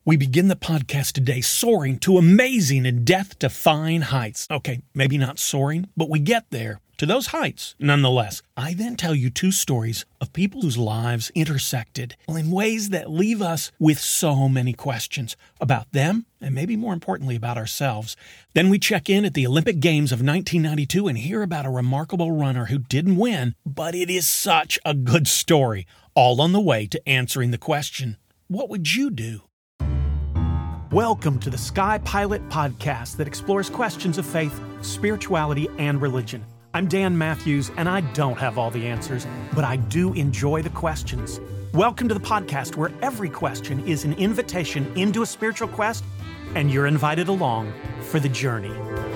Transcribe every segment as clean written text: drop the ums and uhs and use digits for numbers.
We begin the podcast today soaring to amazing and death-defying heights. Okay, maybe not soaring, but we get there, to those heights, nonetheless. I then tell you two stories of people whose lives intersected in ways that leave us with so many questions about them, and maybe more importantly about ourselves. Then we check in at the Olympic Games of 1992 and hear about a remarkable runner who didn't win, but it is such a good story, all on the way to answering the question, what would you do? Welcome to the Sky Pilot Podcast that explores questions of faith, spirituality, and religion. I'm Dan Matthews, and I don't have all the answers, but I do enjoy the questions. Welcome to the podcast where every question is an invitation into a spiritual quest, and you're invited along for the journey.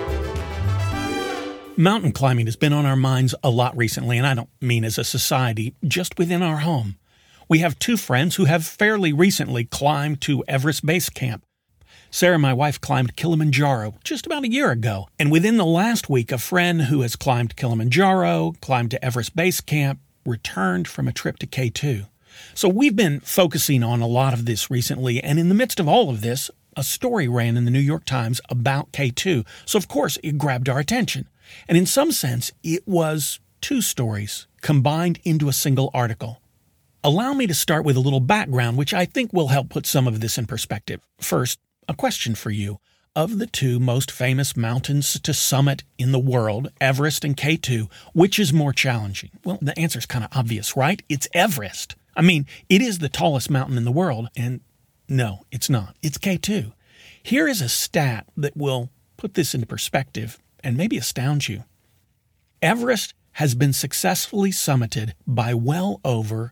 Mountain climbing has been on our minds a lot recently, and I don't mean as a society, just within our home. We have two friends who have fairly recently climbed to Everest Base Camp. Sarah, my wife, climbed Kilimanjaro just about a year ago. And within the last week, a friend who has climbed Kilimanjaro, climbed to Everest Base Camp, returned from a trip to K2. So we've been focusing on a lot of this recently. And in the midst of all of this, a story ran in the New York Times about K2. So of course, it grabbed our attention. And in some sense, it was two stories combined into a single article. Allow me to start with a little background, which I think will help put some of this in perspective. First, a question for you. Of the two most famous mountains to summit in the world, Everest and K2, which is more challenging? Well, the answer is kind of obvious, right? It's Everest. I mean, it is the tallest mountain in the world, and no, it's not. It's K2. Here is a stat that will put this into perspective and maybe astound you. Everest has been successfully summited by well over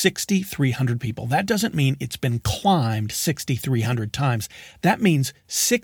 6,300 people. That doesn't mean it's been climbed 6,300 times. That means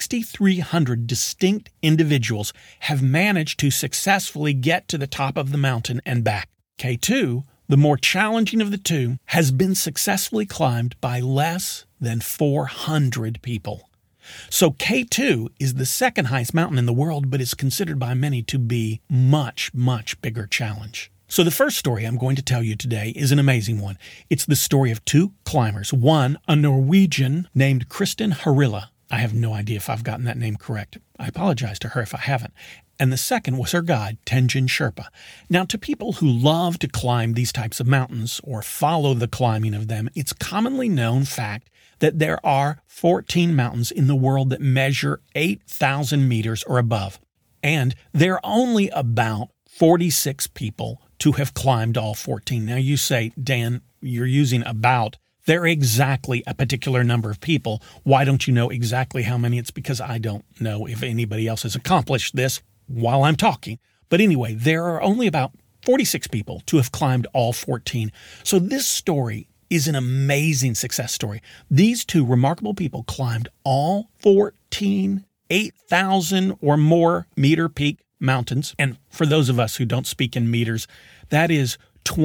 6,300 distinct individuals have managed to successfully get to the top of the mountain and back. K2, the more challenging of the two, has been successfully climbed by less than 400 people. So K2 is the second highest mountain in the world, but is considered by many to be much, much bigger challenge. So the first story I'm going to tell you today is an amazing one. It's the story of two climbers. One, a Norwegian named Kristin Harila. I have no idea if I've gotten that name correct. I apologize to her if I haven't. And the second was her guide, Tenzin Sherpa. Now, to people who love to climb these types of mountains or follow the climbing of them, it's commonly known fact that there are 14 mountains in the world that measure 8,000 meters or above. And there are only about 46 people to have climbed all 14. Now you say, Dan, you're using about. They're exactly a particular number of people. Why don't you know exactly how many? It's because I don't know if anybody else has accomplished this while I'm talking. But anyway, there are only about 46 people to have climbed all 14. So this story is an amazing success story. These two remarkable people climbed all 14 8,000 or more meter peak mountains. And for those of us who don't speak in meters, that is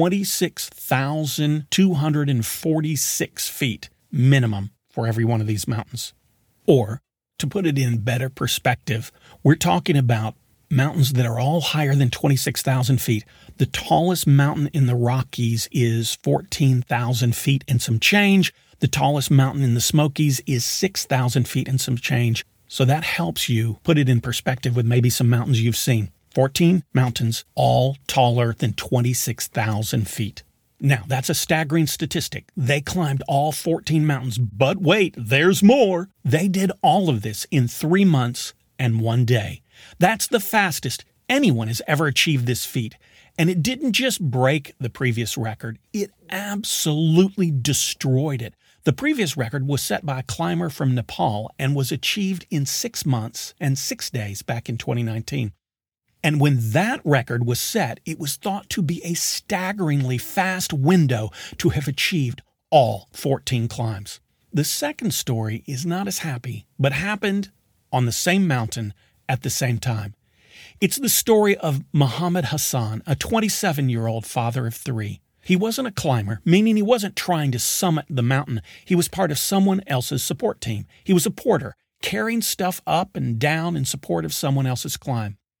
26,246 feet minimum for every one of these mountains. Or, to put it in better perspective, we're talking about mountains that are all higher than 26,000 feet. The tallest mountain in the Rockies is 14,000 feet and some change. The tallest mountain in the Smokies is 6,000 feet and some change. So that helps you put it in perspective with maybe some mountains you've seen. 14 mountains, all taller than 26,000 feet. Now, that's a staggering statistic. They climbed all 14 mountains, but wait, there's more. They did all of this in 3 months and 1 day. That's the fastest anyone has ever achieved this feat. And it didn't just break the previous record, it absolutely destroyed it. The previous record was set by a climber from Nepal and was achieved in 6 months and 6 days back in 2019. And when that record was set, it was thought to be a staggeringly fast window to have achieved all 14 climbs. The second story is not as happy, but happened on the same mountain at the same time. It's the story of Muhammad Hassan, a 27-year-old father of 3. He wasn't a climber, meaning he wasn't trying to summit the mountain. He was part of someone else's support team. He was a porter, carrying stuff up and down in support of someone else's climb.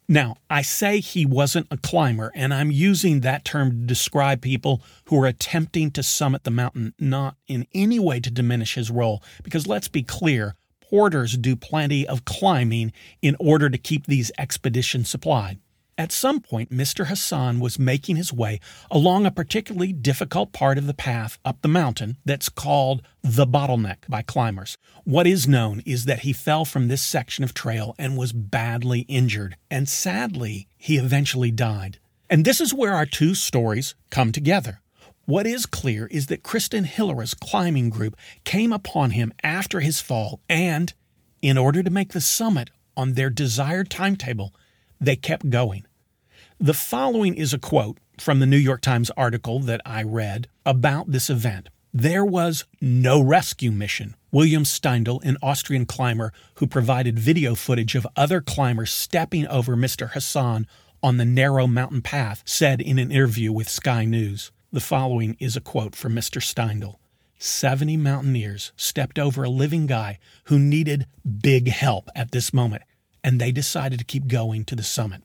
Now, I say he wasn't a climber, and I'm using that term to describe people who are attempting to summit the mountain, not in any way to diminish his role, because let's be clear, porters do plenty of climbing in order to keep these expeditions supplied. At some point, Mr. Hassan was making his way along a particularly difficult part of the path up the mountain that's called the Bottleneck by climbers. What is known is that he fell from this section of trail and was badly injured, and sadly, he eventually died. And this is where our two stories come together. What is clear is that Kristen Hillera's climbing group came upon him after his fall, and in order to make the summit on their desired timetable, they kept going. The following is a quote from the New York Times article that I read about this event. There was no rescue mission. William Steindl, an Austrian climber who provided video footage of other climbers stepping over Mr. Hassan on the narrow mountain path, said in an interview with Sky News. The following is a quote from Mr. Steindl. 70 mountaineers stepped over a living guy who needed big help at this moment, and they decided to keep going to the summit.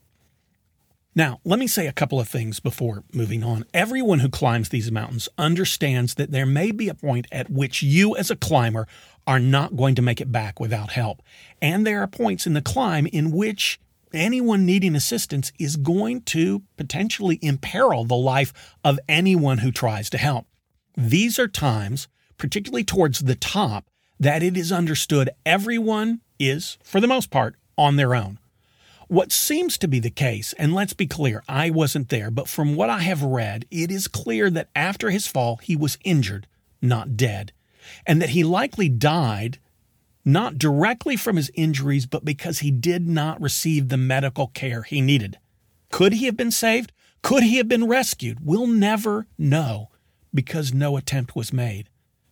Now, let me say a couple of things before moving on. Everyone who climbs these mountains understands that there may be a point at which you as a climber are not going to make it back without help. And there are points in the climb in which anyone needing assistance is going to potentially imperil the life of anyone who tries to help. These are times, particularly towards the top, that it is understood everyone is, for the most part, on their own. What seems to be the case, and let's be clear, I wasn't there, but from what I have read, it is clear that after his fall, he was injured, not dead, and that he likely died not directly from his injuries, but because he did not receive the medical care he needed. Could he have been saved? Could he have been rescued? We'll never know because no attempt was made.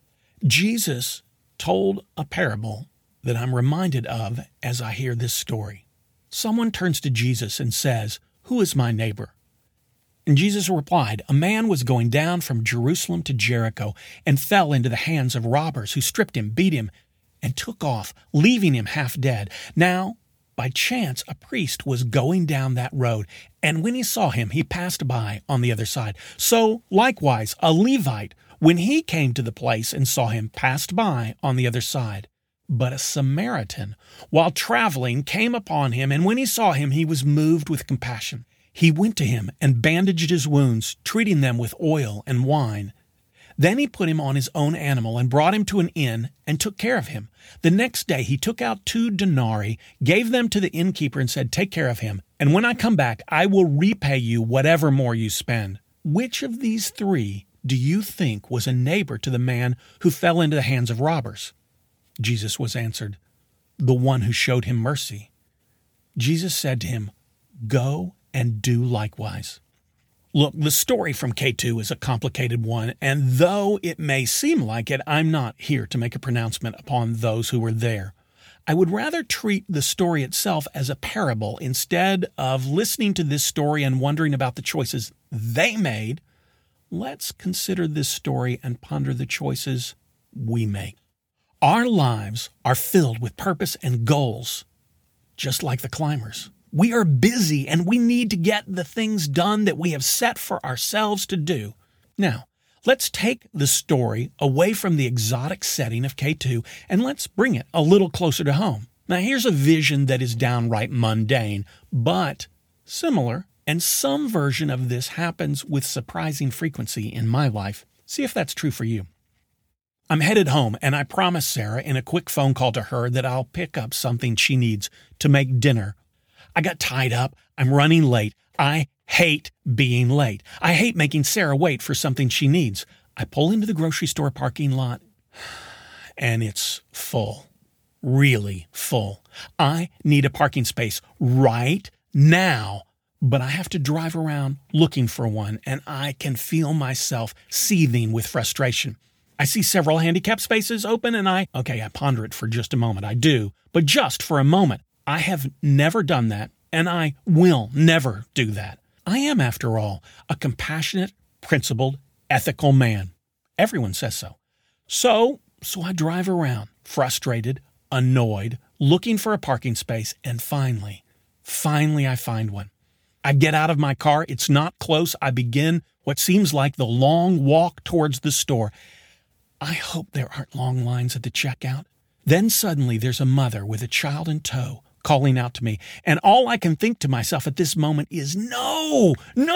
Jesus told a parable that I'm reminded of as I hear this story. Someone turns to Jesus and says, "Who is my neighbor?" And Jesus replied, "A man was going down from Jerusalem to Jericho and fell into the hands of robbers who stripped him, beat him, and took off, leaving him half dead. Now, by chance, a priest was going down that road, and when he saw him, he passed by on the other side. So, likewise, a Levite, when he came to the place and saw him, passed by on the other side. But a Samaritan, while traveling, came upon him, and when he saw him, he was moved with compassion. He went to him and bandaged his wounds, treating them with oil and wine. Then he put him on his own animal and brought him to an inn and took care of him. The next day he took out 2 denarii, gave them to the innkeeper, and said, 'Take care of him, and when I come back, I will repay you whatever more you spend.' Which of these 3 do you think was a neighbor to the man who fell into the hands of robbers?" Jesus was answered, "The one who showed him mercy." Jesus said to him, "Go and do likewise." Look, the story from K2 is a complicated one, and though it may seem like it, I'm not here to make a pronouncement upon those who were there. I would rather treat the story itself as a parable instead of listening to this story and wondering about the choices they made. Let's consider this story and ponder the choices we make. Our lives are filled with purpose and goals, just like the climbers. We are busy and we need to get the things done that we have set for ourselves to do. Now, let's take the story away from the exotic setting of K2 and let's bring it a little closer to home. Now, here's a vision that is downright mundane, but similar, and some version of this happens with surprising frequency in my life. See if that's true for you. I'm headed home, and I promised Sarah in a quick phone call to her that I'll pick up something she needs to make dinner. I got tied up. I'm running late. I hate being late. I hate making Sarah wait for something she needs. I pull into the grocery store parking lot, and it's full. Really full. I need a parking space right now, but I have to drive around looking for one, and I can feel myself seething with frustration. I see several handicap spaces open, and I ponder it for just a moment. I do, but just for a moment. I have never done that, and I will never do that. I am, after all, a compassionate, principled, ethical man. Everyone says so. So I drive around, frustrated, annoyed, looking for a parking space, and finally Finally, I find one. I get out of my car. It's not close. I begin what seems like the long walk towards the store. I hope there aren't long lines at the checkout. Then suddenly there's a mother with a child in tow calling out to me. And all I can think to myself at this moment is, no,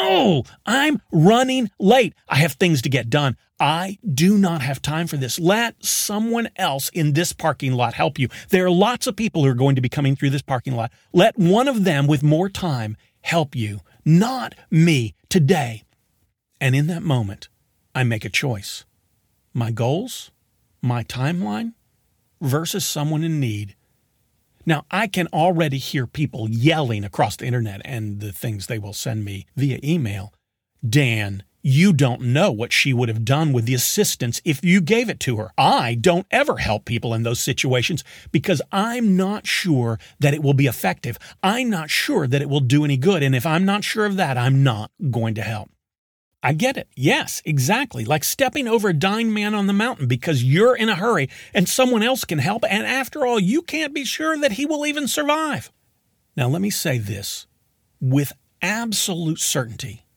I'm running late. I have things to get done. I do not have time for this. Let someone else in this parking lot help you. There are lots of people who are going to be coming through this parking lot. Let one of them with more time help you, not me, today. And in that moment, I make a choice. My goals, my timeline, versus someone in need. Now, I can already hear people yelling across the internet and the things they will send me via email. Dan, you don't know what she would have done with the assistance if you gave it to her. I don't ever help people in those situations because I'm not sure that it will be effective. I'm not sure that it will do any good. And if I'm not sure of that, I'm not going to help. I get it. Yes, exactly. Like stepping over a dying man on the mountain because you're in a hurry and someone else can help. And after all, you can't be sure that he will even survive. Now, let me say this with absolute certainty.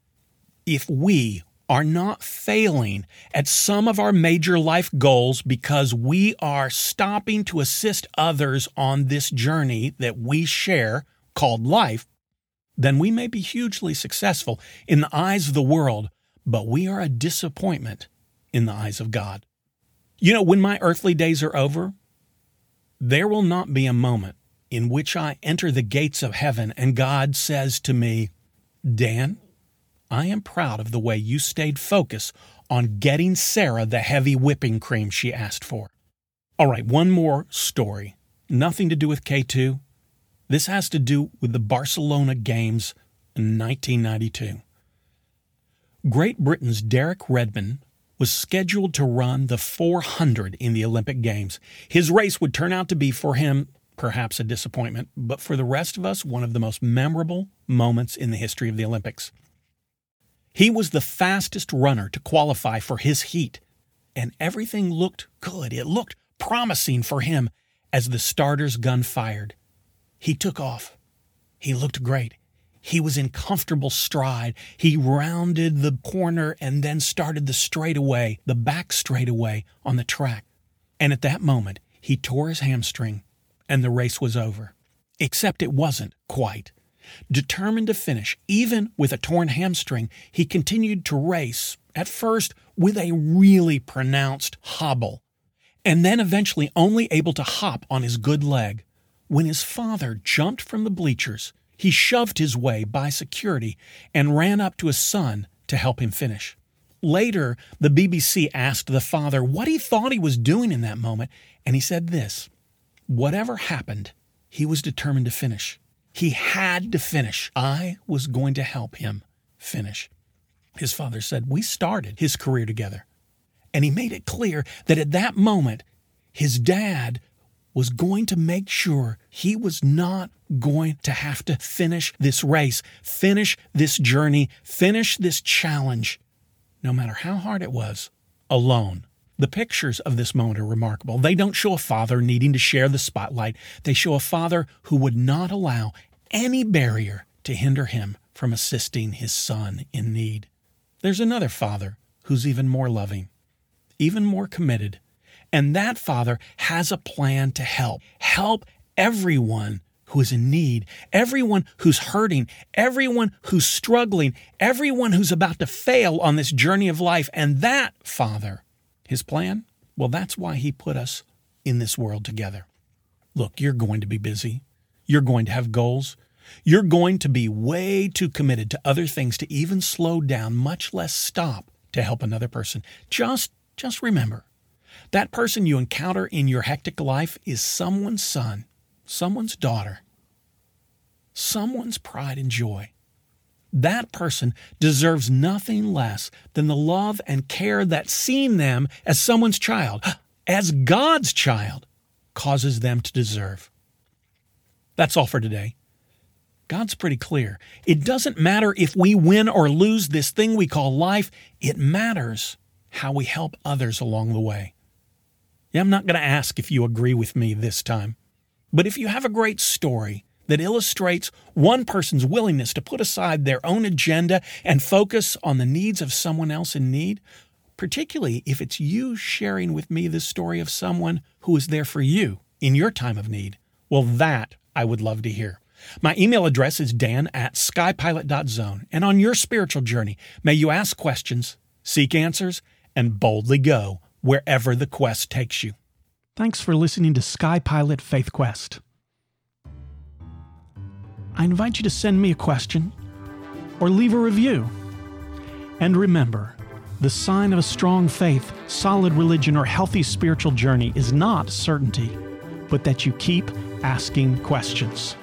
If we are not failing at some of our major life goals because we are stopping to assist others on this journey that we share called life, then we may be hugely successful in the eyes of the world, but we are a disappointment in the eyes of God. You know, when my earthly days are over, there will not be a moment in which I enter the gates of heaven and God says to me, Dan, I am proud of the way you stayed focused on getting Sarah the heavy whipping cream she asked for. All right, one more story. Nothing to do with K2. This has to do with the Barcelona Games in 1992. Great Britain's Derek Redmond was scheduled to run the 400 in the Olympic Games. His race would turn out to be, for him, perhaps a disappointment, but for the rest of us, one of the most memorable moments in the history of the Olympics. He was the fastest runner to qualify for his heat, and everything looked good. It looked promising for him as the starter's gun fired. He took off. He looked great. He was in comfortable stride. He rounded the corner and then started the straightaway, the back straightaway on the track. And at that moment, he tore his hamstring and the race was over. Except it wasn't quite. Determined to finish, even with a torn hamstring, he continued to race, at first with a really pronounced hobble, and then eventually only able to hop on his good leg. When his father jumped from the bleachers, he shoved his way by security and ran up to his son to help him finish. Later, the BBC asked the father what he thought he was doing in that moment, and he said this: whatever happened, he was determined to finish. He had to finish. I was going to help him finish. His father said, we started his career together. And he made it clear that at that moment, his dad was going to make sure he was not going to have to finish this race, finish this journey, finish this challenge, no matter how hard it was, alone. The pictures of this moment are remarkable. They don't show a father needing to share the spotlight. They show a father who would not allow any barrier to hinder him from assisting his son in need. There's another father who's even more loving, even more committed. And that father has a plan to help everyone who is in need, everyone who's hurting, everyone who's struggling, everyone who's about to fail on this journey of life. And that father, his plan, well, that's why he put us in this world together. Look, you're going to be busy. You're going to have goals. You're going to be way too committed to other things to even slow down, much less stop to help another person. Just remember, that person you encounter in your hectic life is someone's son, someone's daughter, someone's pride and joy. That person deserves nothing less than the love and care that seeing them as someone's child, as God's child, causes them to deserve. That's all for today. God's pretty clear. It doesn't matter if we win or lose this thing we call life. It matters how we help others along the way. Yeah, I'm not going to ask if you agree with me this time. But if you have a great story that illustrates one person's willingness to put aside their own agenda and focus on the needs of someone else in need, particularly if it's you sharing with me the story of someone who was there for you in your time of need. Well, that I would love to hear. My email address is dan@skypilot.zone. And on your spiritual journey, may you ask questions, seek answers, and boldly go wherever the quest takes you. Thanks for listening to Sky Pilot Faith Quest. I invite you to send me a question or leave a review. And remember, the sign of a strong faith, solid religion, or healthy spiritual journey is not certainty, but that you keep asking questions.